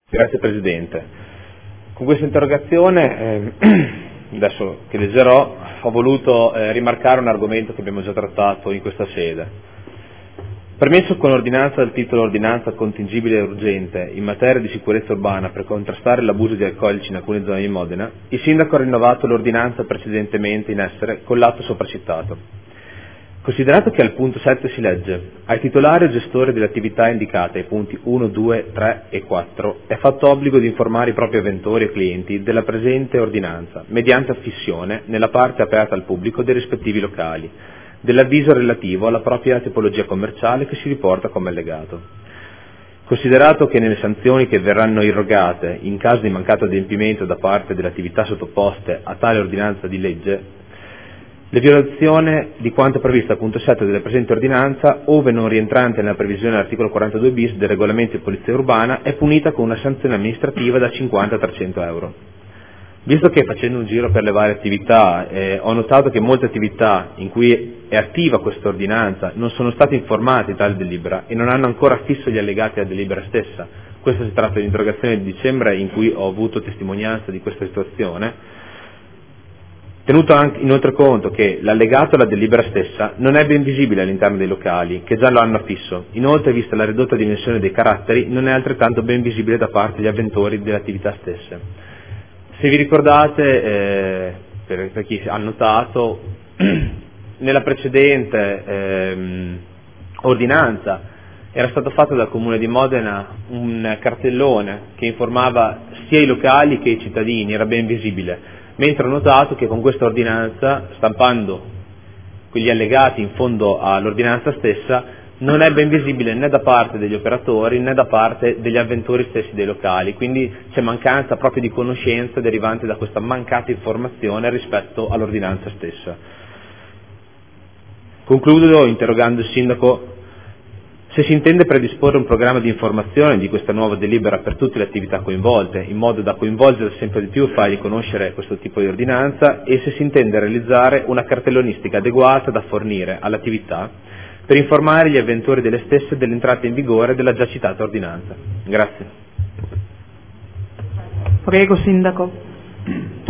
Grazie Presidente. Con questa interrogazione, adesso che leggerò, ho voluto rimarcare un argomento che abbiamo già trattato in questa sede. Permesso con ordinanza del titolo Ordinanza contingibile e urgente in materia di sicurezza urbana per contrastare l'abuso di alcolici in alcune zone di Modena, il Sindaco ha rinnovato l'ordinanza precedentemente in essere con l'atto sopracitato. Considerato che al punto 7 si legge ai titolari o gestori delle attività indicate ai punti 1, 2, 3 e 4 è fatto obbligo di informare i propri avventori e clienti della presente ordinanza mediante affissione nella parte aperta al pubblico dei rispettivi locali dell'avviso relativo alla propria tipologia commerciale che si riporta come allegato. Considerato che nelle sanzioni che verranno irrogate in caso di mancato adempimento da parte delle attività sottoposte a tale ordinanza di legge, la violazione di quanto previsto al punto 7 della presente ordinanza, ove non rientrante nella previsione dell'articolo 42 bis del regolamento di polizia urbana, è punita con una sanzione amministrativa da 50 a 300 euro. Visto che facendo un giro per le varie attività ho notato che molte attività in cui è attiva questa ordinanza non sono state informate di tale delibera e non hanno ancora fisso gli allegati alla delibera stessa, questo si tratta di un'interrogazione di dicembre in cui ho avuto testimonianza di questa situazione, tenuto anche inoltre conto che l'allegato alla delibera stessa non è ben visibile all'interno dei locali, che già lo hanno affisso. Inoltre, vista la ridotta dimensione dei caratteri, non è altrettanto ben visibile da parte degli avventori delle attività stesse. Se vi ricordate, per chi ha notato, nella precedente ordinanza era stato fatto dal Comune di Modena un cartellone che informava sia i locali che i cittadini, era ben visibile. Mentre ho notato che con questa ordinanza, stampando quegli allegati in fondo all'ordinanza stessa, non è ben visibile né da parte degli operatori né da parte degli avventori stessi dei locali, quindi c'è mancanza proprio di conoscenza derivante da questa mancata informazione rispetto all'ordinanza stessa. Concludo interrogando il Sindaco se si intende predisporre un programma di informazione di questa nuova delibera per tutte le attività coinvolte, in modo da coinvolgere sempre di più e fargli conoscere questo tipo di ordinanza, e se si intende realizzare una cartellonistica adeguata da fornire all'attività per informare gli avventori delle stesse dell'entrata in vigore della già citata ordinanza. Grazie. Prego, Sindaco.